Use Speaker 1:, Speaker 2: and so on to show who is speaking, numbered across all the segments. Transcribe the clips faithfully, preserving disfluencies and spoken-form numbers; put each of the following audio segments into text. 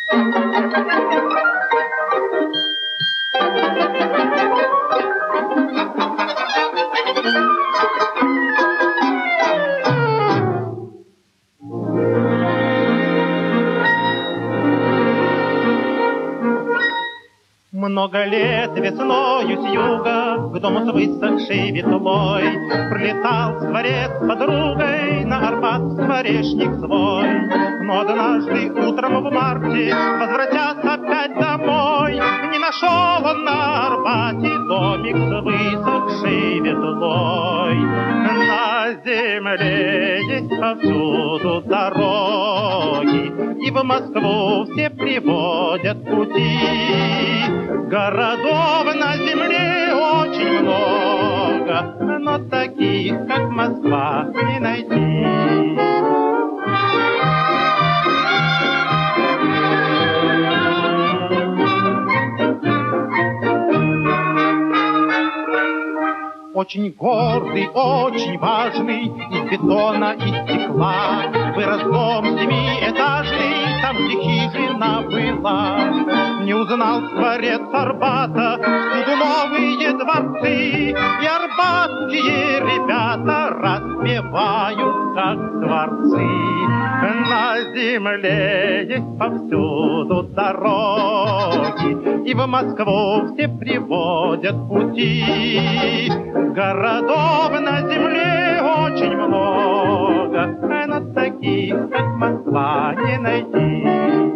Speaker 1: Много лет весною с юга к дому с высохшей ветлой прилетал скворец с подругой на Арбат скворечник свой. Но однажды утром в марте, возвратясь опять домой, не нашел он на Арбате домик с высохшей ветлой. На земле есть повсюду дороги, и в Москву все приводят пути. Городов на земле очень много, но таких, как Москва, не найти. Очень гордый, очень важный, из бетона и стекла, вырос дом семиэтажный, там где хижина была. Не узнал скворец Арбата, всюду новые дворцы, и арбатские ребята распевают, как скворцы. На земле есть повсюду дороги, и в Москву все приводят пути. Городов на земле очень много, но таких, как Москва, не найти.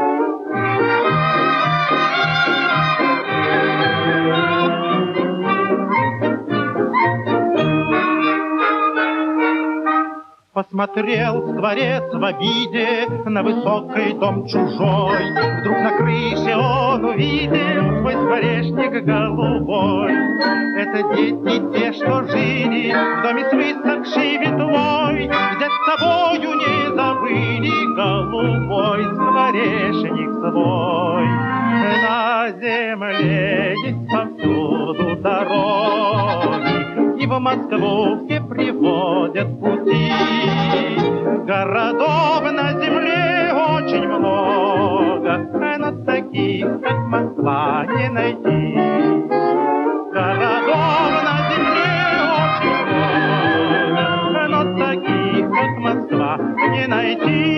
Speaker 1: Посмотрел скворец в обиде на высокий дом чужой. Вдруг на крыше он увидел свой скворечник голубой. Это дети те, что жили в доме с высохшей ветлой. Взять с собою не забыли голубой скворечник свой. На земле есть повсюду дороги, и в Москву все приводят пути. Городов на земле очень много, но таких, как Москва, не найти. Городов на земле очень много, но таких, как Москва, не найти.